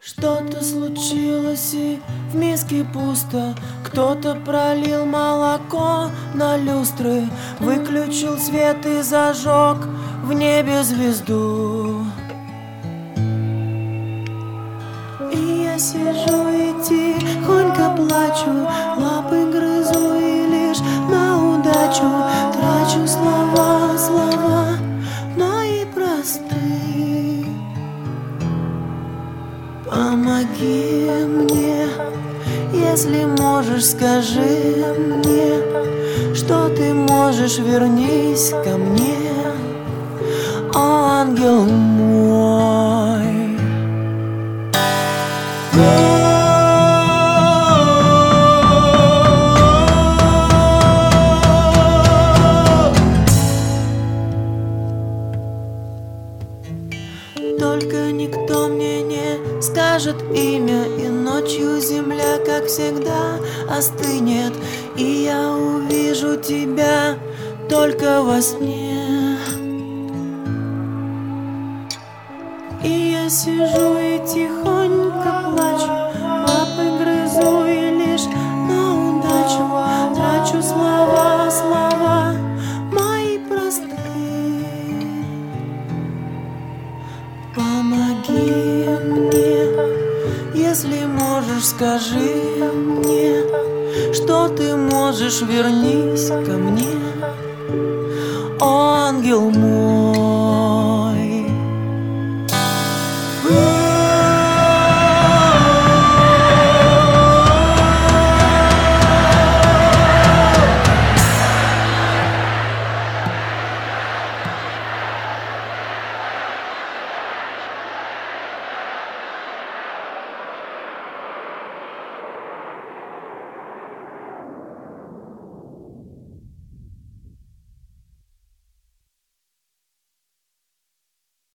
Что-то случилось и в миске пусто. Кто-то пролил молоко на люстры, выключил свет и зажег в небе звезду. И я сижу и тихонько плачу, лапы грызу и лишь на удачу трачу слова, но и простые. Помоги мне, если можешь, скажи мне, что ты можешь, вернись ко мне, ангел мой. Только никто мне не скажет имя, и ночью земля, как всегда, остынет, и я увижу тебя только во сне. И я сижу и тихонько плачу, лапы грызу и лишь на удачу трачу слова мои простые. Помоги мне, если можешь, скажи мне, что ты можешь, вернись ко мне, ангел мой.